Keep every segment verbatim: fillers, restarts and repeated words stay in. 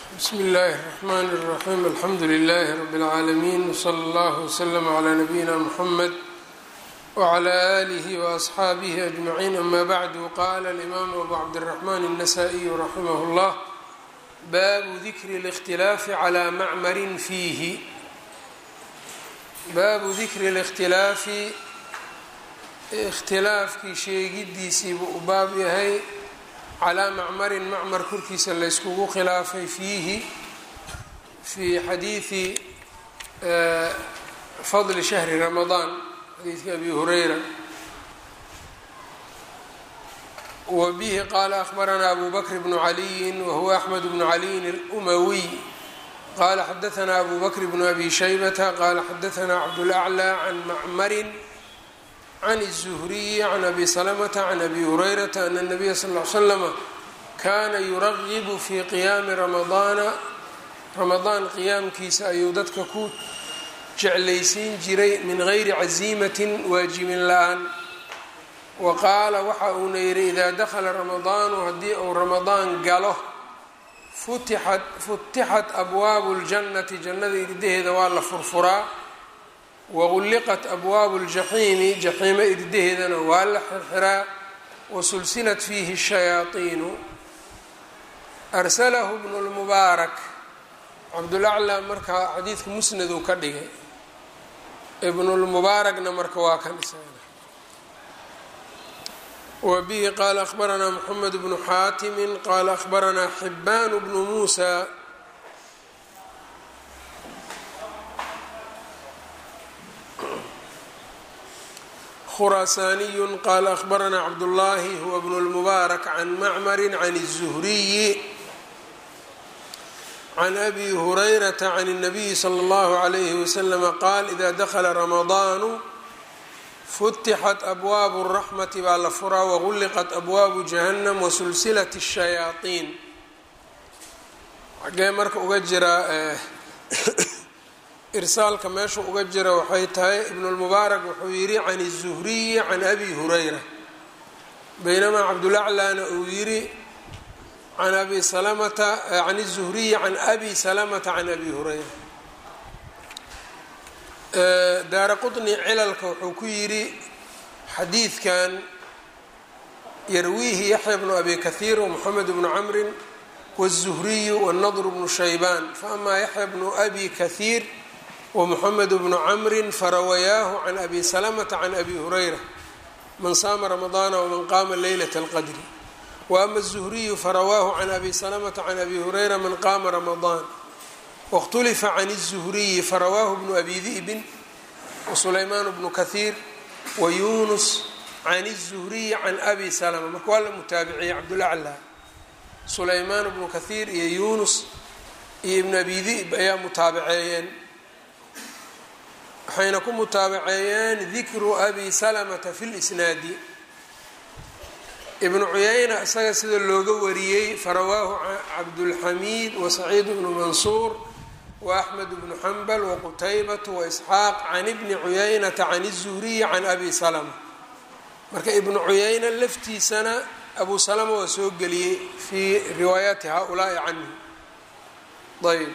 بsم الlh الرحmn الرحيم الحمdu للh رب العاalمين وصلى الله وسلم عlى نبيinا محمد وعlى آله وأصxaaبه أجمعين أmا bعd qال الإmام أbو cبدالرحمن النسائي رحimه الله bab ذikr الاkhtilaafi عlى mcmr fiihi baabu dikri الاkhtilaafi اkhtilaafkii sheegidiisii buu u baab yahay calaa macmarin macmar korkiisa layskugu khilaafay fiihi fii xadiidi fadli shahri ramadaan xadiidka abi hurayra wa bihi qaala akhbaranaa abu bakr bnu caliyin wahuwa axmed bnu caliyin اlumawiy qaala xadaanaa abu bakr bnu abi shaybata qaala xadaanaa cabdulأclى can macmarin can الزhriyi can abi slmta can abi hurayrata ana الnabiya sal ll ly slama kaana yuragibu fii qiyaami ramadaana ramadaan qiyaamkiisa ayuu dadka ku jeclaysiin jiray min gayri casiimatin waajibin la-aan wa qaala waxa uuna yihi idaa dakhala ramadaanu haddii uu ramadaan galo futixat futixat abwaabu اljannati jannada irdaheeda waa la furfuraa wagulliqat abwaabu ljaxiimi jaxiimo irdaheedana waa la xirxiraa wasulsilat fiihi shayaaiinu arsalahu bnu lmubaarak cabdulaclaa markaa xadiidka musnad uu ka dhigay ibnulmubaarakna marka waa kan isagana wa bihi qaala akhbaranaa moxamed bnu xaatimin qaala akhbaranaa xibaan bnu muusa khuraasaaniyu qaala akhbaranaa cabdullaahi huwa bnu lmubaarak can macmarin can الzuhriyi can abi hurayrata can الnabiyi slى اllahu عalayhi waslama qaal ida dakla ramadaanu futixat abwaabu الraxmati baa la furaa wagulliqat abwaabu jahannam wasulsilat الshayaaطiin xagee marka uga jiraa irsaalka meesha uga jira waxay tahay ibnulmubaarak wuxuu yidhi can الzuhriyi can abi hurayra baynamaa cabdulaclaana uu yidhi can abi salamata can الzuhriyi can abi salamata can abi hurayra daara quطni cilalka wuxuu ku yidhi xadiidkan yarwiihi yaxya bnu abi kahiir wmoxamed bnu camrin wالzuhriyu wالnadr bnu shaybaan faama yaxya bnu abi kahiir wمxamed bnu camri farawayaahu can abi salamata can abi hurayra man saama ramadaana wman qaama leylat اlqadri waama الzuhriyu farawaahu can abi salamata can abi hurayra man qaama ramadaan waاkhtulifa can الzuhriyi farawaahu bnu abi di'bin wasulaymaan bnu kahiir wayunus can الzuhriyi can abi salama marka waa la mutaabiciyey cabdulaclaa sulaymaan bnu kahiir iyo yunus iyo ibn abi di'b ayaa mutaabiceeyeen waxayna ku mutaabaceeyeen dikru abi salamata fi lisnaadi ibnu cuyayna isaga sida looga wariyey farawaahu cabdulxamiid wasaciid bnu mansuur waaxmed bnu xambal waqutaybatu waisxaaq can ibni cuyaynata can الzuhriyi can abi salama marka ibnu cuyayna laftiisana abu salama waa soo geliyey fii riwaayaati haulaai canhu ayb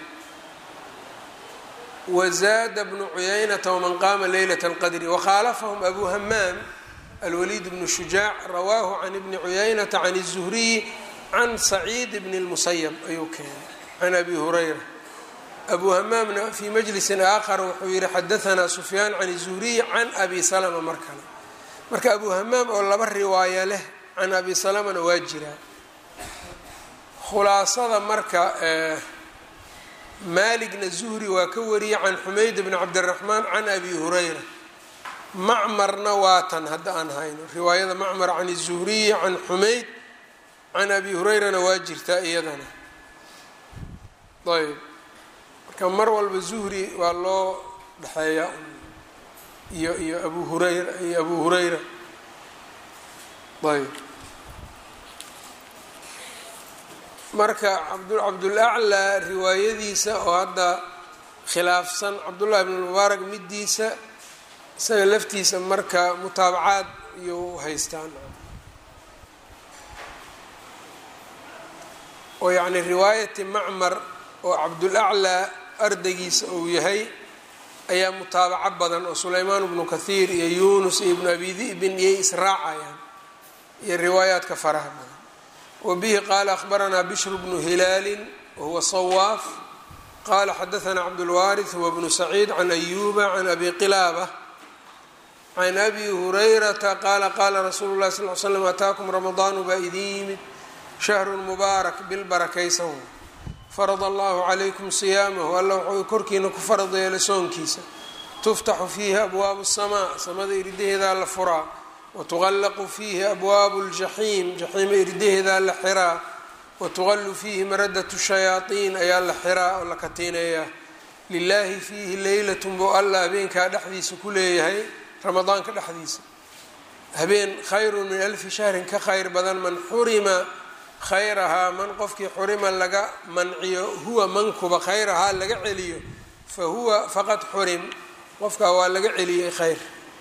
wzaada bnu cuyaynata wman qaama leylat اlqadri wakhaalafahum abu hamaam alwaliid bnu shujaac rawaahu can ibni cuyaynata can الzuhriyi can saciid bni اlmusayab ayuu keenay can abi hurayra abu hamaamna fii majlisin aakhar wuxuu yihi xadaanaa sufyaan can الzuhriyi can abi salama mar kale marka abu hamaam oo laba riwaaya leh can abi salamana waa jiraa khulaasada marka maaligna zuhri waa ka wariyey can xumayd bni cabdiraxmaan can abi hurayra macmarna waa tan hadda aan hayno riwaayada macmar can الzuhriyi can xumayd can abi hurayrana waa jirtaa iyadana ayb marka mar walba zuhri waa loo dhexeeyaa iyo iyo abu hurayra iyo abu hurayra ayb marka cabdulaclaa riwaayadiisa oo hadda khilaafsan cabdullahi bn mubaarak midiisa isaga laftiisa marka mutaabacaad iyo haystaan oo yacni riwaayati macmar oo cabdulaclaa ardaygiisa uu yahay ayaa mutaabaco badan oo sulaymaan ibnu kathiir iyo yuunus iyo ibnu abi di'bin iyay israacayaan iyo riwaayaadka faraha badan. wabihi qaala akhbaranaa bishru bnu hilaalin wahuwa sawaaf qaala xadaanaa cabdulwaariث huwa bnu saciid can ayuba can abi qilaaba can abi hurayrata qaala qaala rasuulu lahi sal l slam ataakum ramadaanu baa idin yimid shahrun mubaarak bil barakaysan farada allahu calaykum siyaamahu alla wuxuu korkiina ku farad yeelay soonkiisa tuftaxu fiihi abwaabu الsamaa samada iridaheedaa la furaa watuqallaqu fiihi abwaabu اljaxiim jaxiima iridaheedaa la xiraa watuqallu fiihi maradatu shayaaiin ayaa la xiraa oo la katiinayaa lilaahi fiihi leylatun buu alla habeenkaa dhexdiisa ku leeyahay ramadaanka dhexdiisa habeen khayrun min alfi shahrin ka khayr badan man xurima khayrahaa man qofkii xurima laga manciyo huwa mankuba khayrahaa laga celiyo fa huwa faqad xurim qofkaa waa laga celiyey khayr.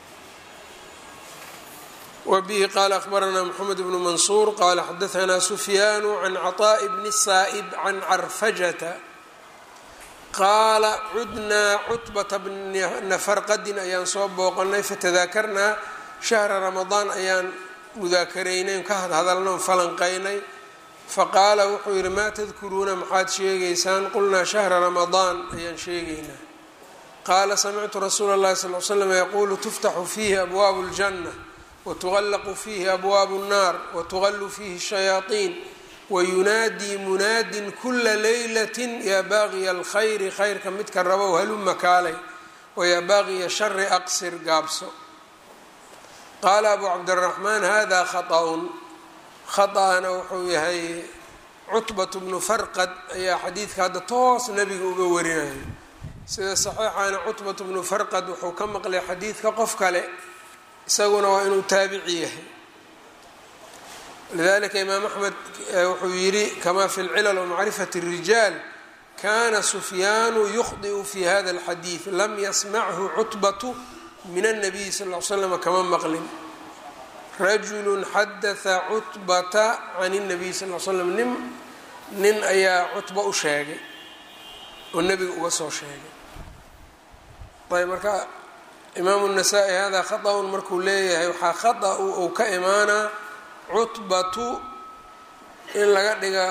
wabihi qaala akhbaranaa moxamed bnu mansuur qaala xadaanaa sufyaanu can caطaaءi bni saa'ib can carfajata qaala cudnaa cutbata bna farqadin ayaan soo booqanay fatadaakarnaa shahra ramadaan ayaan mudaakaraynay ka hadhadalnay falanqaynay faqaala wuxuu yidhi maa tadkuruuna maxaad sheegaysaan qulnaa shahra ramadaan ayaan sheegaynaa qaala samictu rasuula اllahi sal l slam yaquulu tuftaxu fiihi abwaabu اljanna watuqallaqu fiihi abwaabu الnaar watuqallu fiihi الshayaaطiin wayunaadii munaadin kula laylatin yaa baaqiya alkhayri khayrka midka rabow haluma kaalay wayaa baaqiya shari aqsir gaabso. qaala abu cabdiraxmaan hada khaطأun khaطأna wuxuu yahay cutbatu bnu farqad ayaa xadiidka hadda toos nebiga uga warinaya sida saxiixana cutbatu bnu farqad wuxuu ka maqlay xadiidka qof kale isaguna waa inuu taabici yahay lidalika imaam axmed wuxuu yidhi kama fi lcilal wamacrifat الrijaal kana sufyaanu yukhdi'u fi hada اlxadiid lam yasmachu cutbatu min الnabiy sal ll l slam kama maqlin rajulu xadaثa cutbata can الnabiy sal l slam nin nin ayaa cutba u sheegay oo nebiga uga soo sheegay. ayb marka imaamu الnasaa-i hada khaطأun markuu leeyahay waxaa khaطأ uu ka imaanaa cutbatu in laga dhiga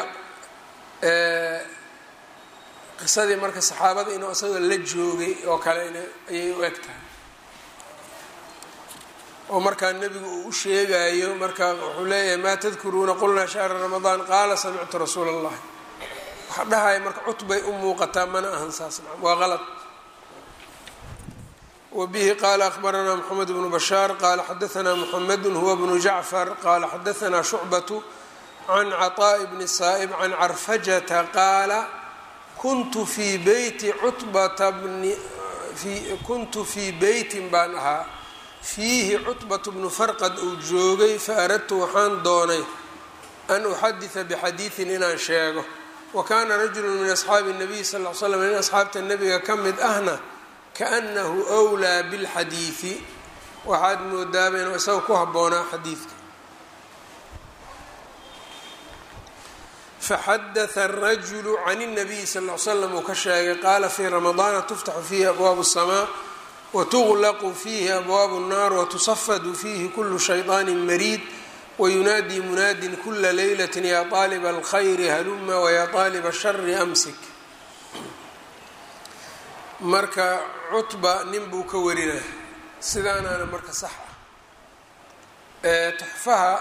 qisadii marka saxaabada inuu isaga la joogay oo kale ayay u eg tahay oo markaa nebigu uu u sheegayo marka wuxuu leeyahay maa tadkuruuna qulnaa shahra ramadaan qaala samictu rasuula اllahi waxa dhahaya marka cutbay u muuqataa mana ahan saas waa qalad. wabihi qaala akhbaranaa moxamed bnu bashaar qaala xadaanaa moxamedu huwa bnu jacfar qaala xadaanaa shucbatu can caطaaءi bni saa'ib can carfajata qaala kuntu fii beyti cutbata bni kuntu fii beytin baan ahaa fiihi cutbatu bnu farqad uu joogay faaradtu waxaan doonay an uxadida bixadiidin inaan sheego wa kaana rajulu min asxaabi الnabiy sal l slam nin asxaabta nebiga ka mid ahna kaأnahu أwlىa bاlxadiidi waxaad moodaaba inuu isaga ku habboonaa xadiidka. faxadaثa الrajulu can الnabiyi sal ll slam uu ka sheegay qaala fii ramadaana tuftaxu fiihi abwaabu الsamaa watuglaqu fiihi abwaabu الnaar watusafadu fiihi kulu shayطaani mariid wayunaadii munaadin kula laylaة yaa طaaliba اlkhayri haluma wayaa طaaliba الshari amsik. marka cutba nin buu ka warinaya sidaanaana marka sax ah. tuxfaha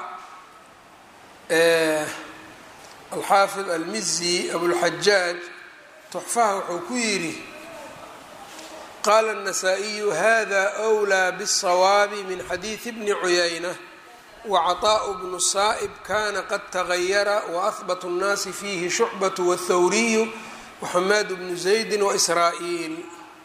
alxaafid almizi abulxajaaj tuxfaha wuxuu ku yidhi qaala النasaaئiyu hada أwlىa bالصawaabi min xadiiثi bni cuyayna wacaطaaءu bnu saa'ib kana qad tagayara waahbat الnaasi fiihi shucbaة wالthawriyu waxamaad bnu zaydi waisraa-iil.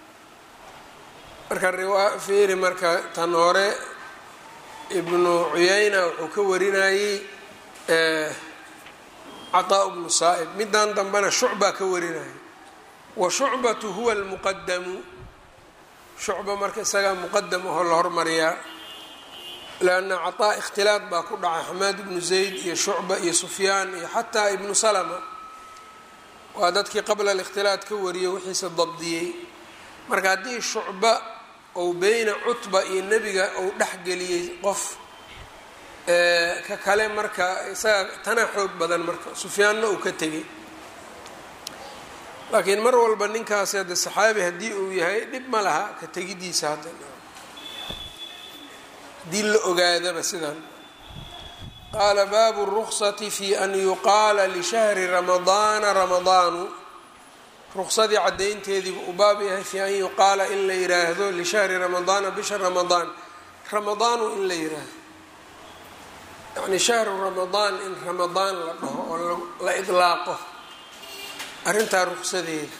marka fiiri marka tan hore ibnu cuyayna wuxuu ka warinayey caطaaء bnu saa'ib midan dambena shucbaa ka warinayay wa shucbatu huwa اlmuqadamu shucba marka isagaa muqadam ahoo la hormariyaa lanna caطaa ikhtilaad baa ku dhacay xamaad ibnu zayd iyo shucba iyo sufyaan iyo xataa ibnu salma waa dadkii qabla الاkhtilaaط ka wariyay wixiisa dabdiyey. marka haddii shucba ou beyna cutba iyo nebiga ou dhexgeliyey qof ka kale marka isaga tana xoog badan marka sufyaanna uu ka tegey. laakiin mar walba ninkaasi hadda saxaabi haddii uu yahay dhib ma laha ka tegidiisa hadda haddii la ogaadaba sidan. qaala baabu الruksati fi an yuqaala lishahri ramadaana ramadaanu ruksadii caddaynteediibu u baab yahay fi an yuqaala in la yiraahdo lishahri ramadaana bisha ramadaan ramadaanu in la yiraahdo yani shahru ramadaan in ramadaan la dhaho oo la idlaaqo arrintaa ruksadeeda.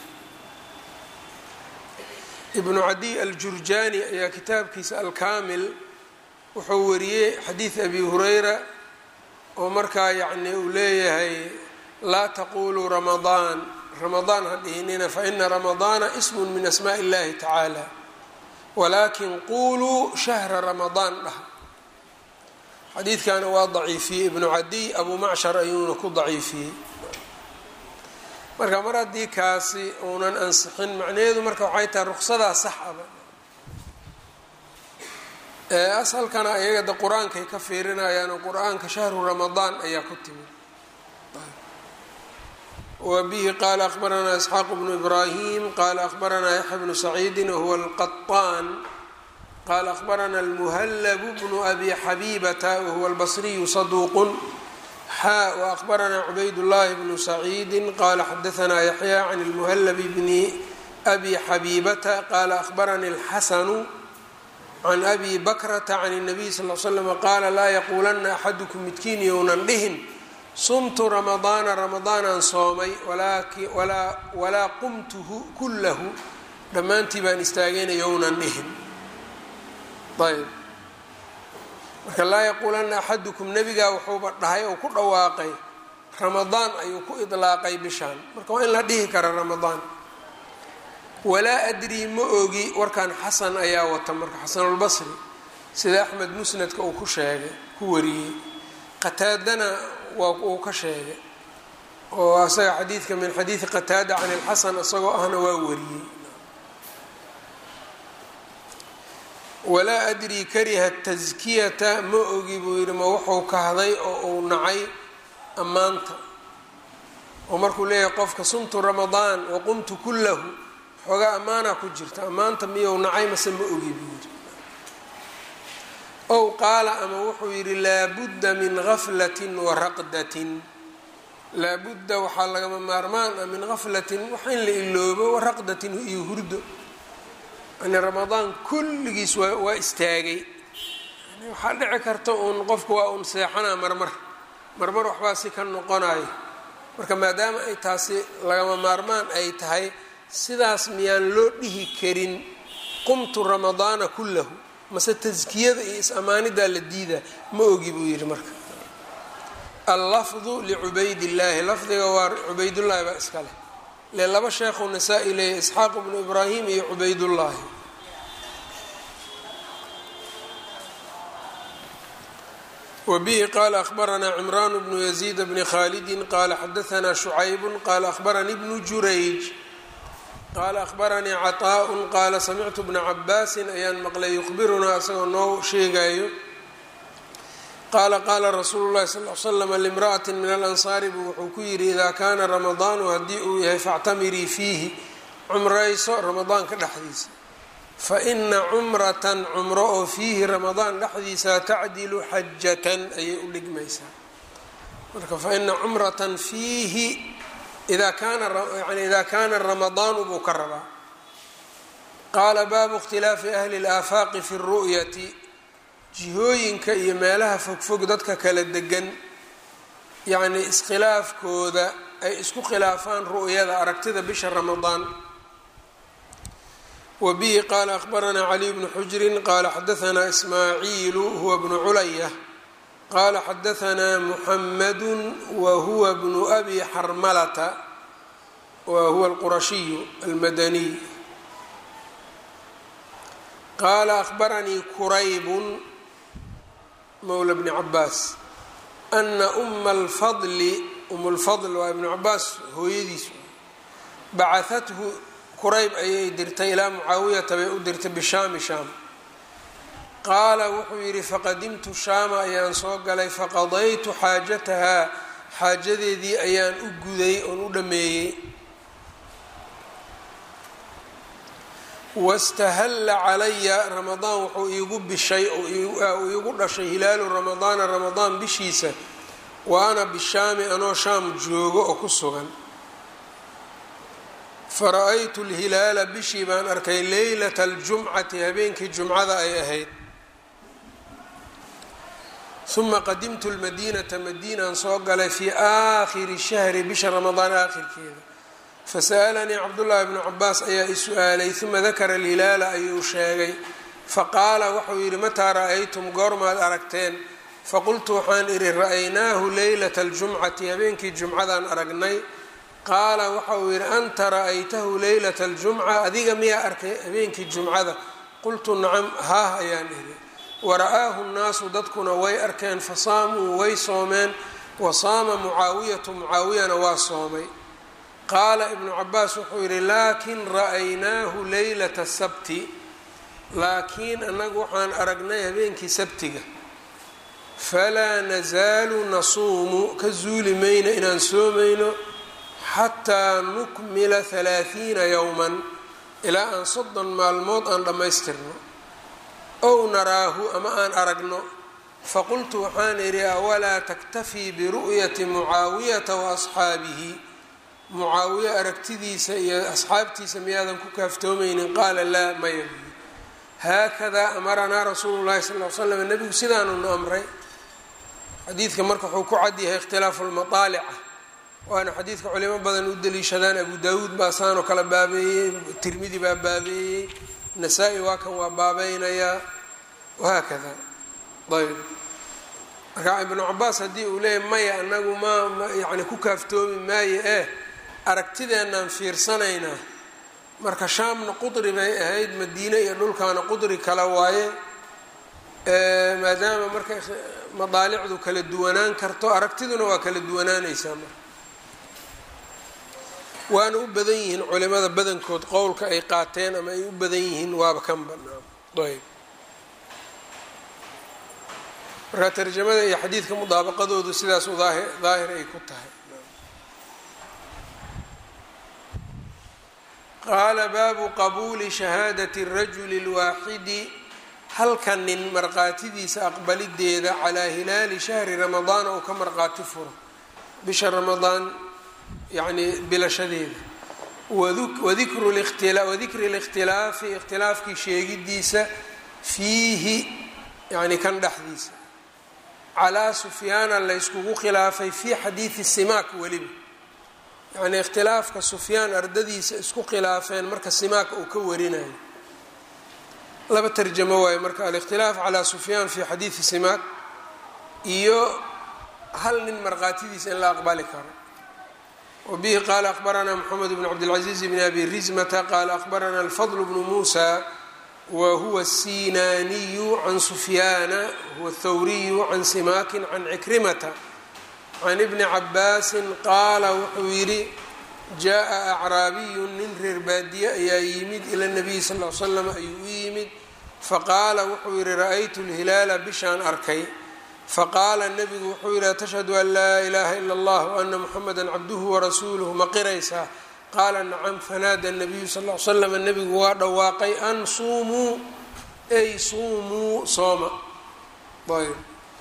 ibnu cadiy aljurjaani ayaa kitaabkiisa alkaamil wuxuu wariyey xadiid abi hurayra oo markaa yacni uu leeyahay laa taquluu ramadaan ramadaan ha dhihinina faina ramadaana ismu min asmaaءi اllahi tacaala walaakin quluu shahra ramadaan dhaha. xadiidkana waa daciifiyey ibnu cadiy abu macshar ayuuna ku daciifiyey. marka mar haddii kaasi uunan ansixin macnaheedu marka waxay tahay ruksadaa sax aba asalkana ayaga da qur-aankay ka fiirinayaan oo qur-aanka shahru ramadaan ayaa ku timid. wa bihi qaala akhbaranaa isxaaq bnu ibraahim qaala akhbaranaa yaxya bnu saciidi wahuwa alqaطaan qaala akhbaranaa almuhallab bnu abi xabiibata wahuwa albasriyu saduuqun xaa وأخبرnaa cubayd الlahi بن سacيidi qala xadaثnaa yaحyى عن الmhلb bn أbi xabيbata qala أخbarnii الxasن عan أbi bakrةa عن النبي صلى اه عل سلم qaala laa yaqulana أxadكم midkiin younan dhihin sumtu رamaضaana رamaضaanaan soomay walaa qumtuhu kulahu dhammaantii baan istaagayna younan dhihin. ayb marka laa yaquulanna axadukum nebigaa wuxuuba dhahay oo ku dhawaaqay ramadaan ayuu ku idlaaqay bishaan marka waa in la dhihi kara ramadaan. walaa adrii ma ogi warkan xasan ayaa wata marka xasanulbasri sida axmed musnadka uu ku sheegay ku wariyey qataadana waa uu ka sheegay oo asaga xadiidka min xadiidi qataada can ilxasan isagoo ahna waa wariyey. walaa adrii kariha taskiyata ma ogi buu yidhi ma wuxuu kahday oo uu nacay ammaanta oo markuu leeyahay qofka sumtu ramadaan waqumtu kulahu xoogaa ammaanaa ku jirta ammaanta miyou nacay mase ma ogi buu yidhi. ow qaala ama wuxuu yidhi laabudda min gaflatin wa raqdatin laabudda waxaa lagama maarmaan ah min gaflatin wax in la iloobo wa raqdatin iyo hurdo yani ramadaan kulligiis waa waa istaagay yani waxaa dhici karta uun qofku waa uun seexanaa marmar marmar waxbaa si ka noqonayo marka maadaama ay taasi lagama maarmaan ay tahay sidaas miyaan loo dhihi karin qumtu ramadaana kullahu mase taskiyada iyo is-amaanidaa la diidaa ma ogi buu yidhi. marka allafdu licubayd illaahi lafdiga waa cubaydullaahi baa iska leh le laba sheekhu nasaa-i leeyahy isxaaq bnu ibraahim iyo cubaydullaahi. wabihi qaala akhbaranaa cimraan bnu yaziid bni khaalidi qaala xadaanaa shucayb qaala akhbaranii bnu jurayj qaala akhbaranii caطaaء qaala samictu bna cabaasin ayaan maqlay yukhbirunaa isagoo noo sheegayo qaala qaala rasuulu llahi sal l slam limra'ati min alansaari buu wuxuu ku yidhi idaa kaana ramadaanu haddii uu yahay factamirii fiihi cumrayso ramadaanka dhexdiisa faina cumratan cumro oo fiihi ramadaan dhexdiisa tacdilu xajatan ayay u dhigmaysaa. marka faina cumratan fiihi idaa kaana yani idaa kaana ramadaanu buu ka rabaa. qaala baabu ikhtilaafi ahli اlaafaaqi fi اru'yati jihooyinka iyo meelaha fogfog dadka kala degan yacni iskhilaafkooda ay isku khilaafaan ru'yada aragtida bisha ramadaan. wa bihi qaala akhbaranaa caliy bnu xujrin qaala xadaanaa ismaaciilu huwa bnu culaya qaala xadaanaa muxamadu wa huwa bnu abi xarmalata wa huwa alqurashiyu almadaniy qaala akhbaranii kuraybun mawla bni cabaas ana uma alfadli um lfadl waa ibnu cabaas hooyadiis bacahathu kurayb ayay dirtay ilaa mucaawiyata bay u dirtay bishaami shaam. qaala wuxuu yidhi faqadimtu shaama ayaan soo galay faqadaytu xaajatahaa xaajadeedii ayaan u guday oon u dhammeeyey. wastahalla calaya ramadaan wuxuu iigu bishay oo iigu dhashay hilaalu ramadaana ramadaan bishiisa wa ana bishaami anoo shaam joogo oo ku sugan. fara-aytu lhilaala bishii baan arkay leylata aljumcati habeenkii jumcada ay ahayd. uma qadimtu lmadiinata madiinaan soo galay fii aakhiri shahri bisha ramadaan aakhirkeeda. fasa'alanii cabdullaahi bnu cabaas ayaa i su-aalay uma dakara alhilaala ayuu sheegay. faqaala wuxuu yidhi mataa ra-aytum goormaad aragteen? faqultu waxaan idhi ra-aynaahu leylata aljumcati habeenkii jumcadaan aragnay. qaala waxa uu yidhi anta ra-aytahu leylata aljumca adiga miyaa arkay habeenkii jumcada? qultu nacam haah ayaan idhi. wara-aahu nnaasu dadkuna way arkeen fasaamuu way soomeen wasaama mucaawiyatu mucaawiyana waa soomay. qaala ibnu cabaas wuxuu yidhi laakin ra-aynaahu leylata sabti laakiin annagu waxaan aragnay habeenkii sabtiga. falaa nasaalu nasuumu ka zuuli mayno inaan soomayno xataa nukmila halaahiina yowman ilaa aan soddon maalmood aan dhammaystirno ow naraahu ama aan aragno. faqultu waxaan idhi awalaa taktafii biru'yati mucaawiyata wa asxaabihi mucaawiye aragtidiisa iyo asxaabtiisa miyaadan ku kaaftoomaynin? qaala laa maya. haakadaa amaranaa rasuulu llahi sal l slam nebigu sidaanuna amray. xadiidka marka wuxuu ku cadyahay ikhtilaafu lmataalica waana xadiidka culimo badan u daliishadaan. abu daawuud baa saanoo kale baabeeyey, tirmidi baa baabeeyey, nasaa-i waa kan waa baabeynayaa wahaakada. ayb marka ibnu cabaas haddii uu leeyahy maya anagu ma yani ku kaaftoomi maayo eh aragtideenaan fiirsanaynaa. marka shaamna qudri bay ahayd, madiine iyo dhulkaana qudri kala waaye. maadaama marka madaalicdu kala duwanaan karto aragtiduna waa kala duwanaanaysaa. marka waana u badan yihiin culimada badankood qowlka ay qaateen ama ay u badan yihiin waaba kan banaan. ayb marka tarjamada iyo xadiidka mudaabaqadoodu sidaas daahir ay ku tahay. qaala baabu qabuuli shahaadati rajuli اlwaaxidi halka nin marqaatidiisa aqbalideeda calaa hilaali shahri ramadaana uu ka marqaati furo bisha ramadaan yani bilashadeeda. wadikri اlاkhtilaafi ikhtilaafkii sheegidiisa fiihi yani kan dhexdiisa calaa sufyaana layskugu khilaafay fii xadiidi simaak weliba yani ikhtilaafka sufyaan ardadiisa isku khilaafeen marka simaak uu ka warinayo. laba tarjamo waayo marka alikhtilaaf calaa sufyaan fii xadiidi simaak iyo hal nin marqaatidiisa in la aqbali karo. wabihi qaala akhbaranaa moxamed bn cabdilcaziiz bn abi rizmata qaala akhbaranaa alfadl bnu muusa whuwa الsinaaniyu can sufyaana huwa اthawriyu can simaakin can cikrimata can ibni cabaasin qaala wuxuu yidhi jaa acraabiyu nin reer baadiye ayaa yimid ila nabiyi sal l slam ayuu u yimid faqaala wuxuu yidhi ra-aytu lhilaala bishaan arkay. faqaala nebigu wuxuu yidhi atashhadu an laa ilaaha ila اllah waana muxameda cabduhu warasuuluhu ma qiraysaa? qaala nacam. fanaada nabiyu sal l slam nebigu waa dhawaaqay an suumuu ay suumuu sooma. ayb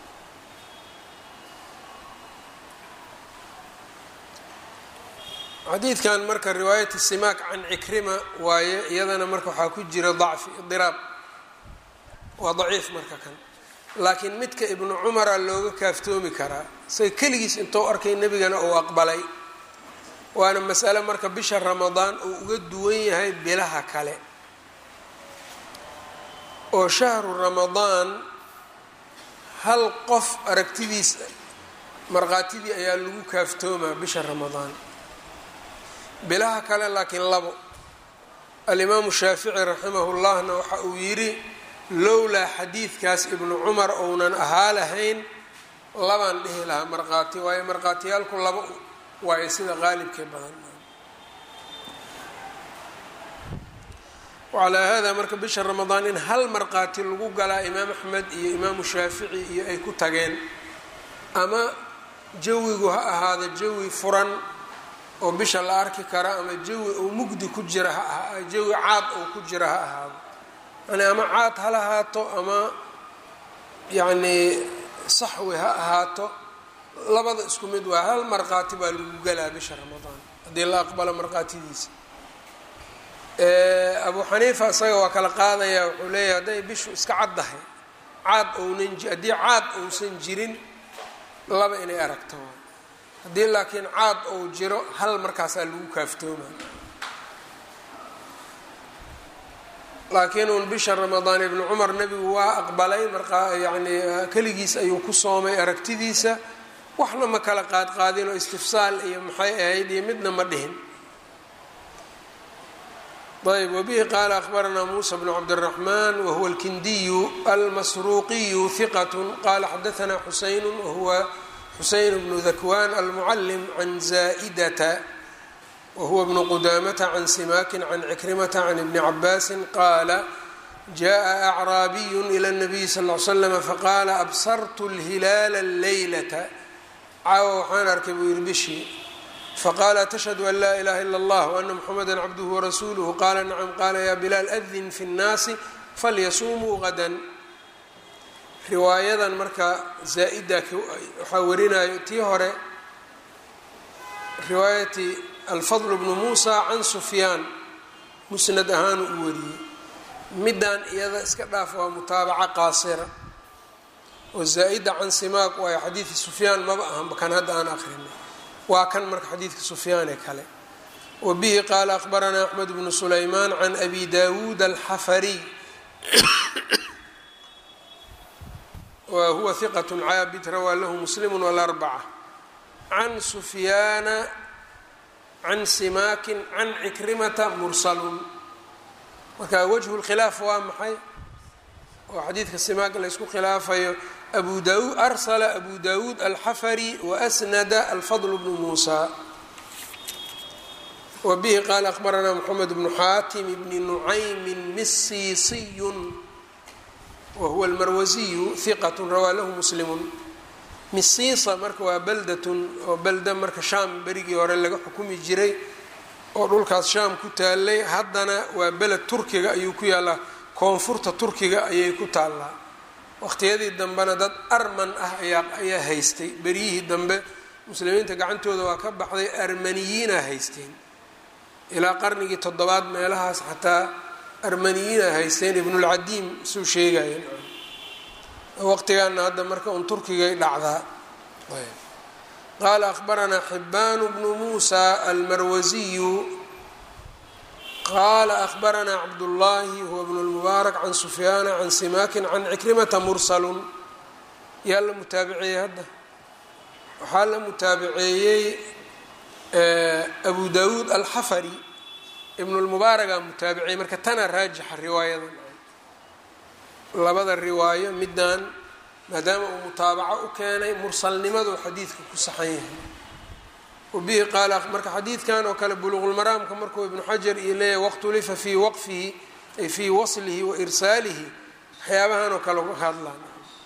xadiidkan marka riwaayat simaak can cikrima waaye iyadana marka waxaa ku jira dacfi idiraab waa daciif marka kan. laakiin midka ibnu cumara looga kaaftoomi karaa say keligiis intou arkay nebigana uu aqbalay. waana masale marka bisha ramadaan uu uga duwan yahay bilaha kale oo shahru ramadaan hal qof aragtidiisa marqaatidii ayaa lagu kaaftoomaa bisha ramadaan. bilaha kale laakiin labo. alimaamu shaafici raximahullahna waxa uu yidhi lowlaa xadiidkaas ibnu cumar ounan ahaa lahayn labaan dhihi lahaa marqaati waayo marqaatiyaalku labo waayo sida qaalibkee badan. wacalaa hada marka bisha ramadaan in hal marqaati lagu galaa imaam axmed iyo imaamu shaafici iyo ay ku tageen, ama jawigu ha ahaado jawi furan oo bisha la arki kara, ama jawi oo mugdi ku jira ha aha jawi caad oo ku jira ha ahaado, yani ama caad ha lahaato ama yacni saxwi ha ahaato, labada isku mid waa hal marqaati baa lagu galaa bisha ramadaan haddii la aqbalo marqaatidiisa. abu xaniifa isaga waa kala qaadaya, wuxuu leeyahay hadday bishu iska caddahay caad ounan haddii caad ousan jirin laba inay aragto, haddii laakiin caad ou jiro hal markaasaa lagu kaaftooma. laakiin uun bisha ramadaan ibnu cumar nebigu waa aqbalay markaa yani keligiis ayuu ku soomay aragtidiisa, waxna ma kala qaadqaadin oo istifsaal iyo maxay ahayd iyo midna ma dhihin. ayb wbihi qaala akhbaranaa muusa bnu cabdالraxman wahuwa alkindiyu almasruuqiyu hiqat qala xadaanaa xusaynu wahuwa xuseyn bnu dakwan almucalim can zaa'idata wahuwa bnu qudamata can simakin can cikrimata can ibni cabaasi qaala jaءa acraabiyu ilى الnabiy sal ly slam faqaala absartu اlhilaala اleylata caawa waxaan arkay buu yihi bishii, faqaala tashhadu an laa ilaha ila اllah وana mxameda cabduhu warasuuluhu qaala nacam qaala ya bilaal adin fi الnaasi falyasumuu gadan. riwaayadan marka zaa'ida waxaa warinayo tii hore riwaayati alfadl bnu muusa can sufyaan musnad ahaan u wariyey, midaan iyada iska dhaaf waa mutaabaca qaasira oo zaa'ida can simaaq waayo xadiidi sufyaan maba ahanba kan hadda aan aqrinay, waa kan marka xadiidka sufyaan ee kale. wabihi qaala akhbaranaa axmed bnu sulaymaan can abi dawuud alxafariy wa huwa hiqat caabid rawaa lahu muslimu walarbaca can sufyaana can simaakin can cikrimata mursalun. marka wajhu lkhilaaf waa maxay oo xadiidka simaak laysku khilaafayo, abu daud arsala abu dawuud alxafari waasnada alfadl bnu muusa. wabihi qaala akhbaranaa moxamed bnu xaatim bni nucaymin misiisiyun wahuwa almarwasiyu hiqat rawaa lahu muslimun. misiisa marka waa baldatun oo balda marka shaam berigii hore laga xukumi jiray oo dhulkaas shaam ku taalay, haddana waa beled turkiga ayuu ku yaallaa, koonfurta turkiga ayay ku taallaa. waqtiyadii dambena dad arman ah ayaa ayaa haystay, beryihii dambe muslimiinta gacantooda waa ka baxday, armaniyiina haysteen ilaa qarnigii toddobaad meelahaas xataa armaniyiina haysteen, ibnulcadiim suu sheegaya waqtigaana hadda marka un turkigay dhacdaa. qaala akhbaranaa xibaan bnu muusa almarwasiyu qaala akhbaranaa cabdullaahi huwa bnu lmubaarak can sufyaana can simaakin can cikrimata mursalun. yaa la mutaabiceeyey hadda waxaa la mutaabiceeyey abu dawuud alxafari, ibnu lmubaaragaa mutaabiciyey, marka tana raajixa riwaayadan labada riwaayo midaan maadaama uu mutaabaco u keenay mursalnimadu xadiidka ku saxan yahay. wabihi qaala marka xadiidkan oo kale buluuqulmaraamka markuu ibnu xajar iyo leeyahay waqtulifa fii waqfihi ay fii waslihi wa irsaalihi waxyaabahan oo kale uga hadlaan.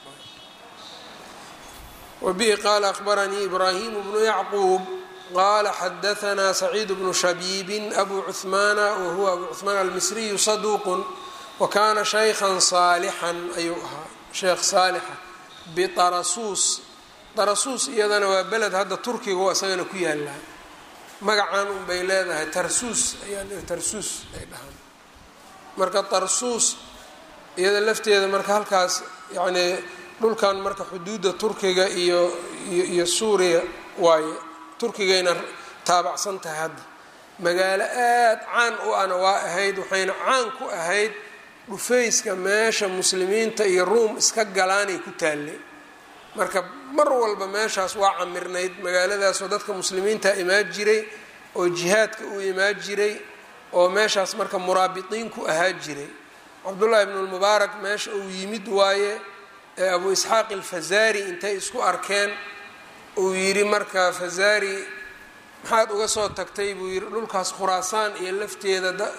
wabihi qaala akhbaranii ibraahimu bnu yacquub qaala xadaanaa saciid bnu shabiibin abu cuhmaana wahuwa abu cuhmaan almisriyu saduuqun wakaana shaykhan saalixan ayuu ahaa sheekh saalixa bitarasuus. tarasuus iyadana waa beled hadda turkiga isagana ku yaallaa, magacan un bay leedahay tarsuus ayaa tarsuus ay dhahaan. marka tarsuus iyada lafteeda marka halkaas yacnii dhulkan marka xuduudda turkiga iyo iyo suuriya waaye, turkigayna taabacsan tahay hadda. magaalo aad caan u ana waa ahayd, waxayna caan ku ahayd dhufayska meesha muslimiinta iyo ruum iska galaanay ku taallay. marka mar walba meeshaas waa camirnayd magaaladaasoo dadka muslimiinta imaan jiray oo jihaadka u imaan jiray oo meeshaas marka muraabitiin ku ahaa jiray. cabdullaahi ibnu lmubaarak meesha uu yimid waaye ee abu isxaaq alfazaari intay isku arkeen uu yidhi marka fazaari maxaad uga soo tagtay buu yidhi dhulkaas khuraasaan iyo lafteeda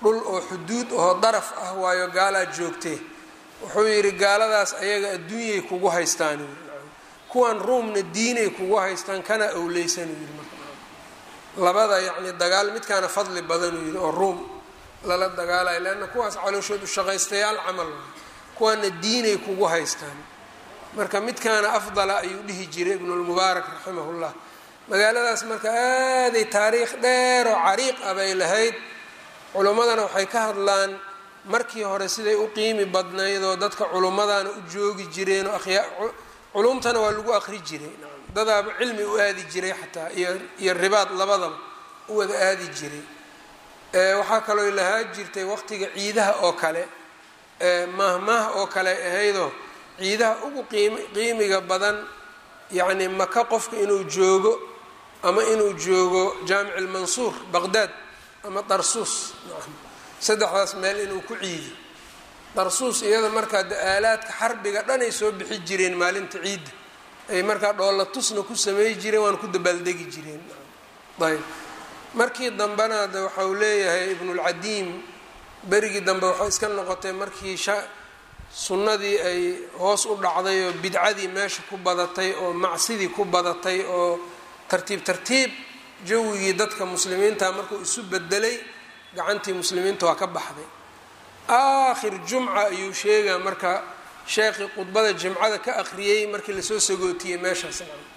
dhul oo xuduud oo daraf ah waayo gaalaa joogtee wuxuu yidhi gaaladaas ayaga adduunyay kugu haystaan kuwan ruumna diinay kugu haystaan kana awleysan yidhi marka labada yacni dagaal midkaana fadli badan uu yidhi oo ruum lala dagaalayo leanna kuwaas calooshoodu shaqaystayaal camal kuwaana diinay kugu haystaan marka midkaana afdala ayuu dhihi jiray ibnulmubaarak raximahullah magaaladaas marka aaday taariikh dheer oo cariiq ah bay lahayd culimmadana waxay ka hadlaan markii hore siday u qiimi badnayd oo dadka culimmadana u joogi jireen oo akhyaa culumtana waa lagu akhri jiray dadaaba cilmi u aadi jiray xataa iyo iyo ribaad labadaba u wada aadi jiray waxaa kaloo lahaa jirtay waqtiga ciidaha oo kale mahmaah oo kale ahaydoo ciidaha ugu qiim qiimiga badan yacni maka qofka inuu joogo ama inuu joogo jaamic almansuur baqdaad ama darsuus saddexdaas meel inuu ku ciido darsuus iyada markaa da-aalaadka xarbiga dhan ay soo bixi jireen maalinta ciidda ay markaa dhoolla tusna ku samey jireen waana ku dabaaldegi jireen ayb markii dambena de waxa uu leeyahay ibnulcadiim berigii dambe waxay iska noqotay markii sha sunnadii ay hoos u dhacday oo bidcadii meesha ku badatay oo macsidii ku badatay oo tartiib tartiib jawigii dadka muslimiinta markuu isu bedelay gacantii muslimiinta waa ka baxday aakhir jumca ayuu sheegaa marka sheekhii khudbada jimcada ka akhriyey markii lasoo sagootiyey meeshaas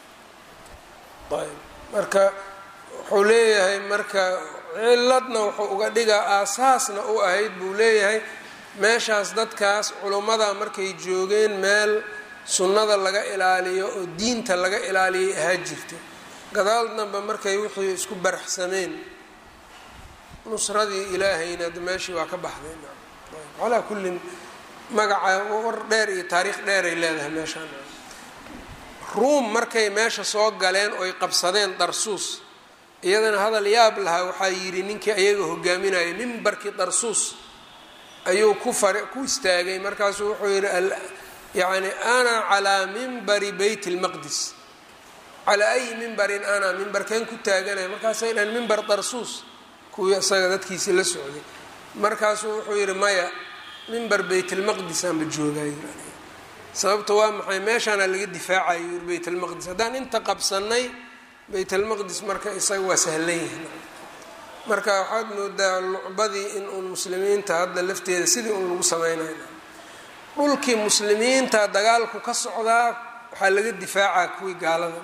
ayb marka wuxuu leeyahay marka ciladna wuxuu uga dhigaa aasaasna u ahayd buu leeyahay meeshaas dadkaas culummada markay joogeen meel sunnada laga ilaaliyo oo diinta laga ilaaliyay ahaa jirtay gadaal danba markay wixii isku baraxsameen nusradii ilaahayna meeshii waa ka baxday calaa kullin magaca war dheer iyo taariikh dheeray leedahay meeshaan ruum markay meesha soo galeen oy qabsadeen darsuus iyadana hadal yaab lahaa waxaa yidhi ninkii ayaga hogaaminayay mimbarkii darsuus ayuu ku far ku istaagay markaasuu wuxuu yidhi yacni ana calaa mimbari beyt lmaqdis calaa ayi mimbarin ana mimbarkeen ku taaganaya markaasay dhahan mimbar darsuus kuwii isaga dadkiisii la socday markaasuu wuxuu yidhi maya mimbar beytlmaqdis aanba joogaayo sababta waa maxay meeshaana laga difaacayo yiri beytlmaqdis haddaan inta qabsanay beytlmaqdis marka isaga waa sahlan yahay marka waxaad moodaa lucbadii in uun muslimiinta hadda lafteeda sidii un lagu samaynayo dhulkii muslimiinta dagaalku ka socdaa waxaa laga difaacaa kuwii gaalada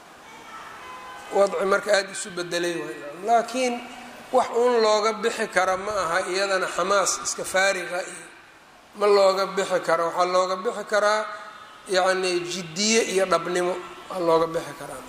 wadci marka aada isu bedelay waay laakiin wax uun looga bixi kara ma aha iyadana xamaas iska faariqa iyo ma looga bixi karo waxaa looga bixi karaa yacni jiddiye iyo dhabnimo waa looga bixi karaa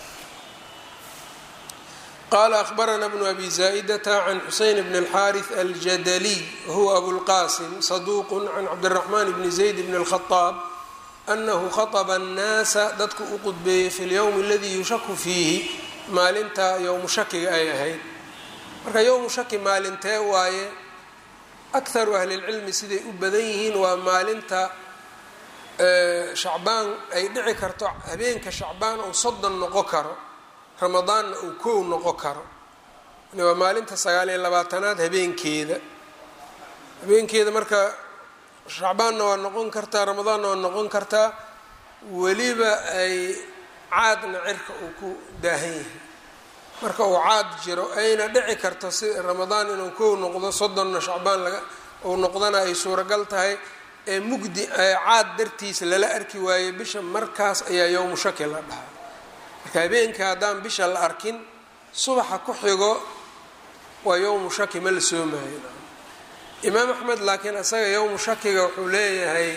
qaala akhbarana bnu abi zaa'idata can xuseyn bn اlxaariث aljadaliy wahuwa abulqasim saduuq can cabdiraxman bni zayd bn اlkhadaab anahu khaطba الnaasa dadku u qudbeeyey fi اlyowmi aladii yushaku fiihi maalinta yowmu shakiga ay ahayd marka yowmu shaki maalintee waaye akharu ahlilcilmi siday u badan yihiin waa maalinta shacbaan ay dhici karto habeenka shacbaan uu soddon noqon karo ramadaanna uu kow noqon karo yani waa maalinta sagaal iyo labaatanaad habeenkeeda habeenkeeda marka shacbaanna waa noqon kartaa ramadaanna waa noqon kartaa weliba ay caadna cirka uu ku daahan yahay marka uu caad jiro ayna dhici karto si ramadaan inuu kow noqdo soddonna shacbaan laga uu noqdana ay suuragal tahay ee mugdi ee caad dartiisa lala arki waaye bisha markaas ayaa yowmu shaki la dhahaa marka habeenka haddaan bisha la arkin subaxa ku xigo waa yowmu shaki ma la soomaayo imaam axmed laakiin isaga yowmu shakiga wuxuu leeyahay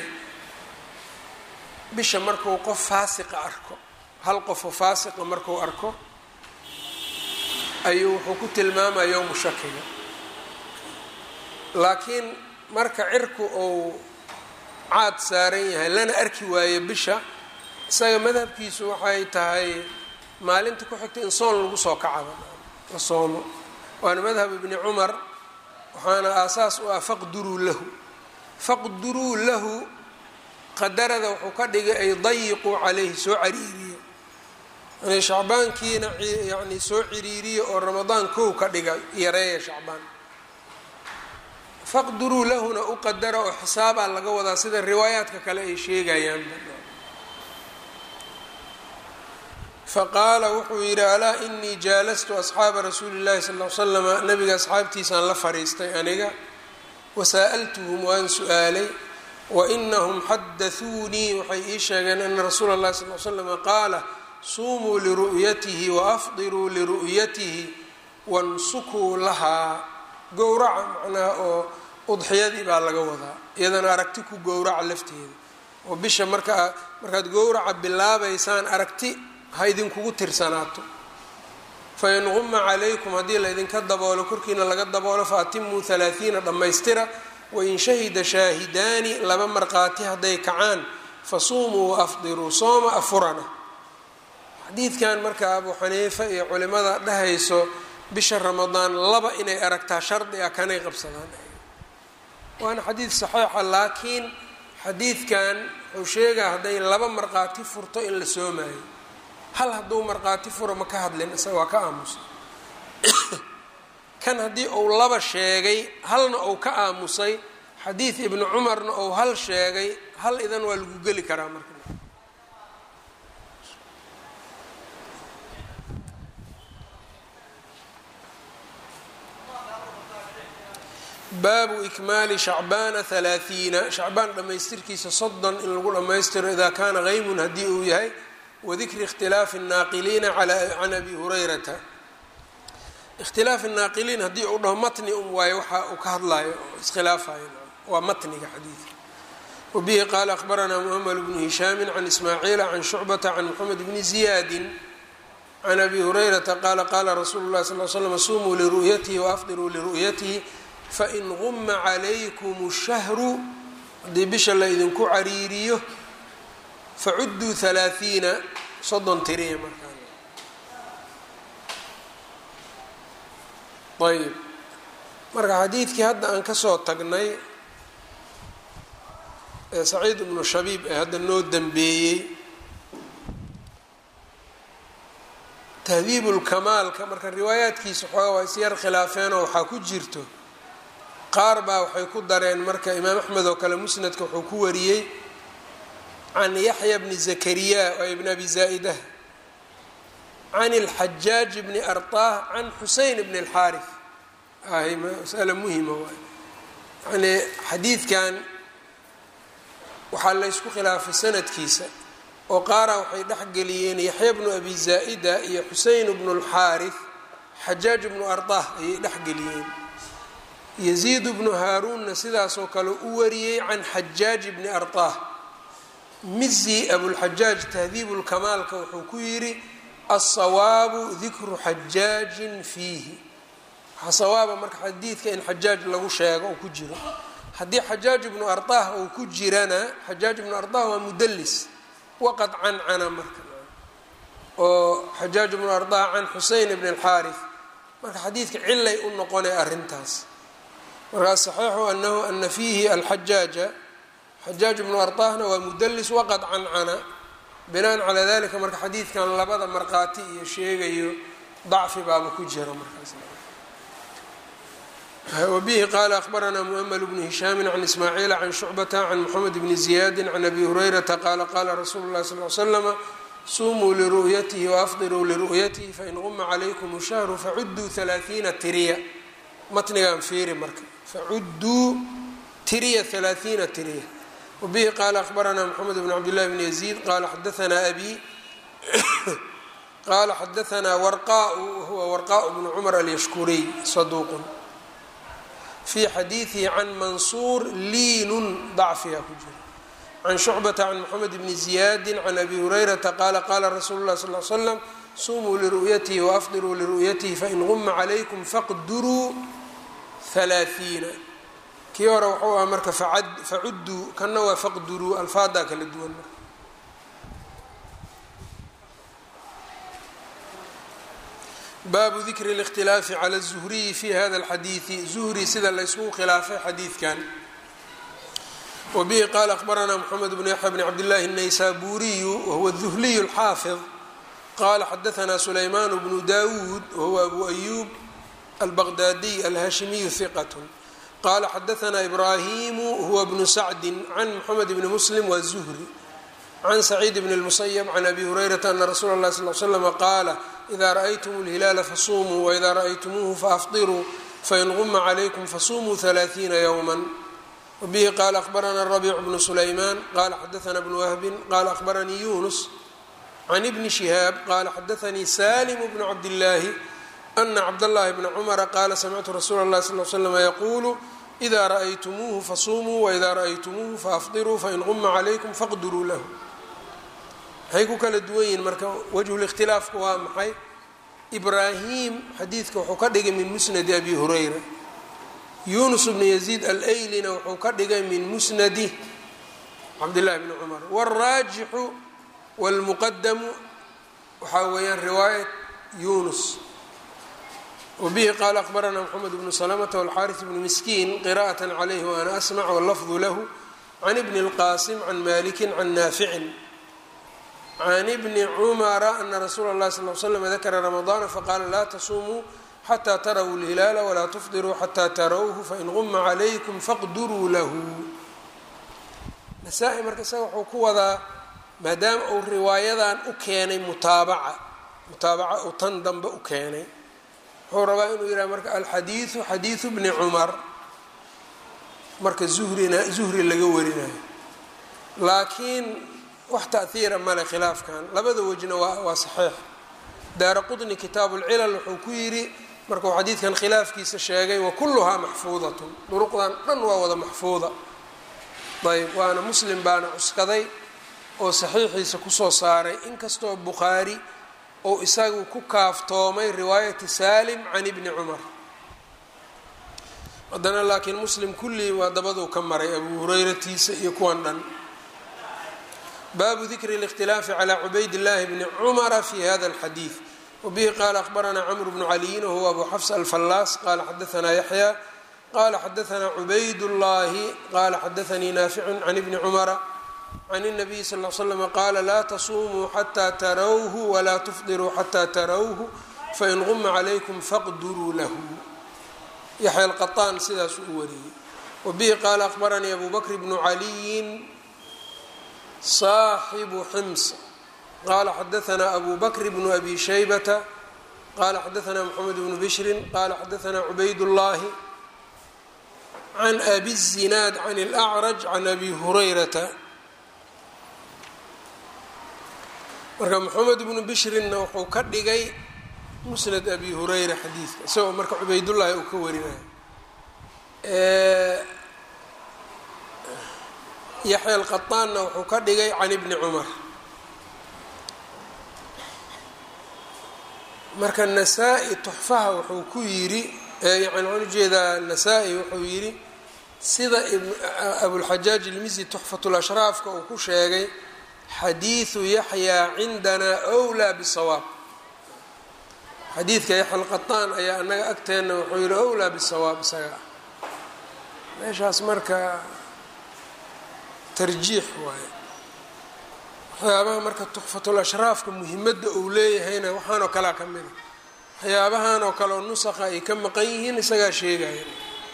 bisha markuu qof faasiqa arko hal qofoo faasiqa markuu arko ayuu wuxuu ku tilmaamaya yowmu shakiga laakiin marka cirku uu caad saaran yahay lana arki waayo bisha isaga madhabkiisu waxay tahay maalinta ku xigta in soon lagu soo kacaba la soomo waana madhab ibni cumar waxaana aasaas u ah faqduruu lahu faqduruu lahu qadarada wuxuu ka dhigay ay dayiquu calayhi soo cariiriye yani shacbaankiina yani soo ciriiriye oo ramadaan kow ka dhiga yareeya shacbaan faqduruu lahuna u qadara oo xisaabaa laga wadaa sida riwaayaadka kale ay sheegayaan. faqaala wuxuu yidhi alaa inii jaalastu asxaaba rasuuli llahi sal l slama nabiga asxaabtiisaan la fadhiistay aniga wasaa'altuhum waan su-aalay wainahum xadahuunii waxay ii sheegeen ana rasuula اllahi sal l slama qaala suumuu liru'yatihi waafdiruu liru'yatihi wansukuu lahaa gowraca macnaha oo udxiyadii baa laga wadaa iyadana aragti ku gowraca lafteeda oo bisha markaa markaad gowraca bilaabaysaan aragti ha idinkugu tirsanaato. fain quma calaykum haddii la ydinka daboolo korkiina laga daboolo faatimuu halaaiina dhammaystira wain shahida shaahidaani laba marqaati hadday kacaan fasuumuu waafdiruu sooma afurana. xadiidkan marka abu xaniifa iyo culimada dhahayso bisha ramadaan laba inay aragtaa shardi ah kanay qabsadaan waana xadiid saxiixa, laakiin xadiidkan wuxuu sheegaa hadday laba marqaati furto in la soomaayo. hal hadduu marqaati furo ma ka hadlin isaga waa ka aamusay kan haddii uu laba sheegay halna uu ka aamusay xadiid ibnu cumarna uu hal sheegay hal idan waa lagu geli karaa marka. baabu ikmaali shacbaana halaaiina shacbaan dhammaystirkiisa soddon in lagu dhammaystiro idaa kaana haymun haddii uu yahay wadikri ikhtilaafi الnaaqiliina can abi hurayrata. ikhtilaafi الnaaqiliin haddii uu dhaho matni un waayo waxa uu ka hadlayo iskhilaafayo waa matniga xadiidka. wabihi qaala akhbaranaa muhamed bnu hishaami can ismaaciila can shucbata can moxamed bni ziyaadi can abi hurayrata qaala qaala rasuulu اlahi sal l slm sumuu liru'yatihi waafdiruu liru'yatihi fain guma calaykum الshahru haddii bisha la ydinku cariiriyo facudduu halaaiina soddon tiriya markaan. ayb marka xadiidkii hadda aan kasoo tagnay ee saciid ibnu shabiib ee hadda noo dambeeyey tahdiibulkamaalka marka riwaayaadkiisa xoogaa waa isyar khilaafeenoo waxaa ku jirto qaar baa waxay ku dareen marka imaam axmed oo kale musnadka wuxuu ku wariyey can yaxya bni zakariya oo ibn abi zaa-idah can اlxajaaj bni arطah can xusein bni اlxaarif ahy masale muhima waay yani xadiidkan waxaa laysku khilaafay sanadkiisa oo qaara waxay dhexgeliyeen yaxya bnu abi zaa-ida iyo xusein bnu اlxaarif xajaaj bnu arطah ayay dhexgeliyeen. yaziid bnu haaruunna sidaasoo kale u wariyey can xajaaj bni arطah. mizi abulxajaaj tahdiibulkamaalka wuxuu ku yidhi alsawaabu dikru xajaajin fiihi. waxaa sawaaba marka xadiidka in xajaaj lagu sheego oo ku jiro. haddii xajaaj ibnu arطah uu ku jirana xajaaj ibnu arطah waa mudalis waqad cancana marka oo xajaaj ibnu arطah can xusein bni اlxaarif marka xadiidka cilay u noqonay arrintaas. markaa saxiixu anahu ana fiihi alxajaaja xajaaj ibnu arطahna waa mudalis waqad cancana binaan calaa dalika marka xadiidkan labada markhaati iyo sheegayo dacfi baaba ku jira markaas. wabihi qaala akhbaranaa mu'ml bnu hishaami can ismaaciila can shucbata can moxamed bni ziyaadi can abi hurayrata qaala qaala rasuulu اlahi sal l slama sumuu liru'yatihi waafdiruu liru'yatihi fain guma calaykum shahru facudduu halaaiina tiriya. matnigan fiiri marka facudduu tiriya halaaiina tiriya. wabihi qaala akhbaranaa moxamed bn cabdillahi bni yaziid qaala xadaanaa abi qaala xadaanaa warqaau wahuwa warqaau bnu cumar alyashkuriy saduuqun fii xadiidihi can mansuur liinun dacfiga ku jira can shucbata can moxamed bni ziyaadi can abi hurayrata qaala qaala rasuulu lah sal l slam sumuu liru'yatihi waafdiruu liru'yatihi fain guma calaykum faqduruu halaaiina. kii hore wuxuu aha marka facudduu kanna waa faqduruu alfaadaa kala duwan marka. baabu dikri اlاkhtilaafi calى الzuhriyi fi hada اlxadiidi zuhri sida layskugu khilaafay xadiidkan. wabihi qaala akhbaranaa moxamed bn yaxya bn cabdillahi الnaysaburiyu wahuwa الduhliyu اlxaafid qaala xadaanaa sulaymaan bnu dawuud wahuwa abu ayub albaqdaadiy alhashimiyu hiqat qala xadaثna ibrahimu huwa bnu sacdi can mxamed bni muslim wالzuhri can saciid bn اlmusayb can abi hurayrata ana rasuula اlahi sal l slm qaala ida raأytm اlhilaala fasumuu waida raأytmuuhu faafطiruu fain guma عlaykum fasumuu ثalaaثiina ywma wbihi qala akhbarana الرaبيc bnu sulayman qala xadaثna bn wahbi qala akhbaranii yunus can ibni shihaab qala xadaثanii salim bnu cabdillaahi ana cabdاllahi bna cumara qaala samictu rasuula اlahi sal l slm yaqulu ida raأytmuuhu fasumuu waida raأytmuuhu faafطiruu fain guma عlaykum faqdiruu lahu. maxay ku kala duwan yihiin marka wajhulikhtilaafka waa maxay? ibraahim xadiidka wuxuu ka dhigay min musnadi abi hurayra, yunus bnu yaziid alaylina wuxuu ka dhigay min musnadi cabdillahi bni cumar. wاlraajixu wاlmuqadamu waxaa weeyaan riwaayat yunus. wbihi qaala akhbarana mxamed bnu slmta wاlxariث bnu miskiin qira'aة عlayh waana asmc wاlafظu lahu can ibni اlqasim can maliki can naaficin can ibni cumara ana rasuula اlahi sal l slm dakra ramadaana faqaala laa tasumuu xatى taraw اlhilaala walaa tufdiruu xatى tarawhu fain guma عlaykum faqduruu lahu. nasaa-i marka isaga wuxuu ku wadaa maadaama uu riwaayadan u keenay mutaabaca mutaabaca uu tan dambe u keenay, wuxuu rabaa inuu yidhaha marka alxadiidu xadiidu bni cumar, marka zuhrina zuhri laga warinayo, laakiin wax ta'hiira male khilaafkan. labada wejna waa waa saxiix. daara qudni kitaabu lcilal wuxuu ku yidhi markuu xadiidkan khilaafkiisa sheegay wakuluhaa maxfuudatun, duruqdan dhan waa wada maxfuuda. ayb waana muslim baana cuskaday oo saxiixiisa kusoo saaray, inkastoo bukhaari ou isagu ku kaaftoomay riwaayati salim can ibni cumar, haddana laakiin muslim kullii waa dabaduu ka maray abu hurayratiisa iyo kuwan dhan. baabu dikri اlاkhtilaafi calى cubayd اllahi bni cumara fi hada اlxadiid. wbihi qaala akhbarana cmr bnu caliyin wahuwa abu xafs alfallaas qala xadaثna yaxya qala xadaثna cubayd اllahi qala xadaثanii naaficu can ibni cumara can الnabiy sal ll ly slm qaala laa tasumuu xataa tarawhu walaa tufdiruu xataa tarawhu fain guma calaykum faqduruu lahu. yaxya alqaطaan sidaasuu u wariyey. wabihi qaala akhbaranii abu bakr bnu caliyin صaaxibu xims qala xadaثna abu bakr bnu abi shaybata qala xadaثna mxamed bnu bishrin qala xadaثna cubayd اllahi can abi الzinaad can اlأcraj can abi hurayrata. marka moxamed bnu bishrinna wuxuu ka dhigay musnad abi hurayra xadiidka, isagoo marka cubaydullaahi uu ka warinayo. yaxya alqaطaanna wuxuu ka dhigay can ibni cumar. marka nasaa-i tuxfaha wuxuu ku yidhi yani waxaan ujeedaa nasaa-i wuxuu yidhi sida abulxajaaj ilmisi tuxfatulashraafka uu ku sheegay xadiidu yaxyaa cindanaa wlaa bisawaab. xadiidka yaxya alqaطaan ayaa anaga agteenna wuxuu yihi wlaa bisawaab isaga. meeshaas marka tarjiix waaye. waxyaabaha marka tuxfatulashraafka muhimadda uu leeyahayna waxaanoo kalea ka mida. waxyaabahan oo kale oo nusakha ay ka maqan yihiin isagaa sheegaya.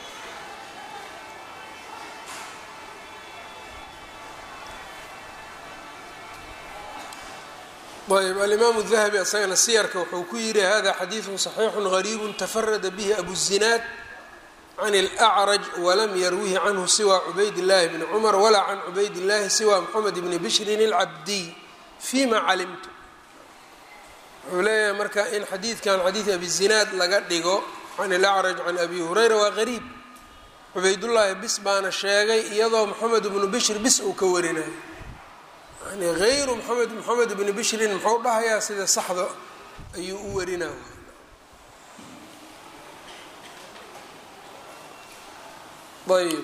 ayb alimaamu dahabi isagana siyarka wuxuu ku yihi hada xadiidu صaxiixu gariibu tafarada bihi abuzinaad can اlأcraj walam yarwihi canhu siwa cubayd اllahi bni cumar walaa can cubayd اllahi siwa mxamed bni bishrin اlcabdiy fima calimtu. wuxuu leeyahay marka in xadiidkan xadiid abizinaad laga dhigo can اlأcraj can abi hurayra waa gariib. cubaydullaahi bis baana sheegay iyadoo moxamed bnu bishr bis uu ka warinayo. yani hayru moxamed moxamed bni bishrin muxuu dhahayaa sida saxda ayuu u warinaa. ayb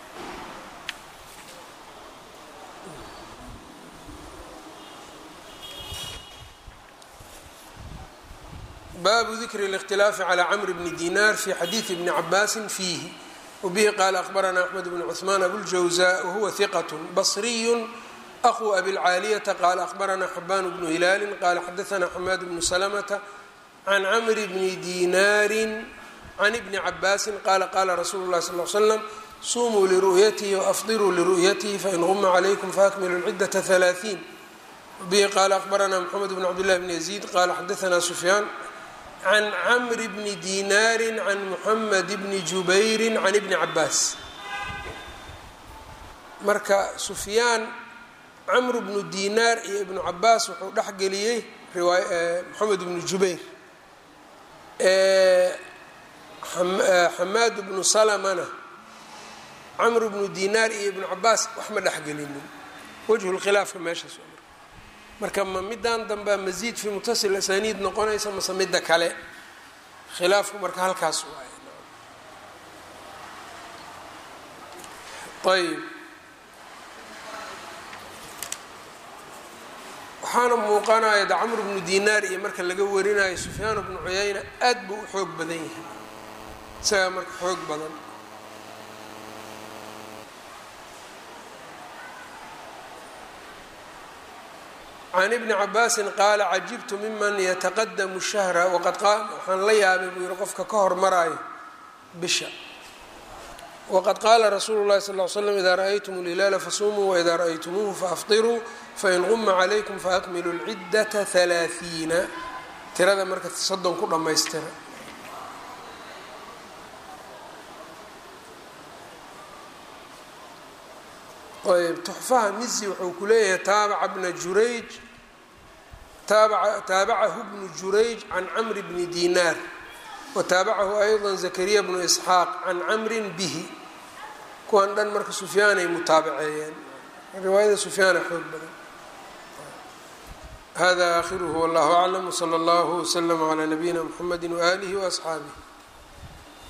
baabu dikri اlاkhtilaafi calى cmr bni dinar fi xadiidi bni cabaasi fiihi. wbihi qaala akhbarana axmed bn cثmaan abوljawزa wahuwa hiqat basriy أخو أbي العاaلية qال أخبرنا حبان بن هلال qال xdثna حماد بن سلمة عن cمر بن ديناr can ibni cabaasin qaala qaala rasuulu اlahi sal l slam sumuu liru'yatihi waafdiruu liru'yatihi fain guma calaykum faakmilu lciddata halaaثiin bihi qaala akbaranaa mxamed bn cabdillahi bn yaziid qaala xadaanaa sufyaan can camri bni dinaari can muxamed bni jubayri can ibni cabaas. marka sufyaan camru bnu dinaar iyo ibnu cabaas wuxuu dhexgeliyey moxamed bnu jubayr. xamaad bnu salamana camru bnu dinaar iyo ibnu cabaas wax ma dhexgelinin. wajhu lkhilaafka meeshaas marka ma midaan dambea masiid fi mutasil asaniid noqonaysa mase midda kale khilaafku marka halkaas waay. ayb waxaana muuqanaya da camru bnu dinaar iyo marka laga warinayo sufyaan bnu cuyayna aad buu u xoog badan yahay, isagaa marka xoog badan. can ibni cabaasin qaala cajibtu miman yataqadamu shahra waqad waxaan la yaabay buu yihi qofka ka hormaraayo bisha. waqad qaala rasuulu llahi sal l slam idaa ra'aytum lhilaala fasumuu waidaa ra'aytumuuhu faafdiruu fain guma calaykum faakmilu lciddata halaaثiina. tirada marka soddon ku dhammaystira. ayb tuxfaha mizi wuxuu ku leeyahay taabaca bna jurayj taabacahu bnu jurayj can camri bni dinaar wataabacahu ayضa zakariya bnu isxaaq can camrin bihi. kuwan dhan marka sufyaanay mutaabaceeyeen, riwaayada sufyaana xoog badan. hada aakhiruhu wallahu aclam wslى اllahu wslm عlى nabiyina mxamedi waalihi وaصxaabih.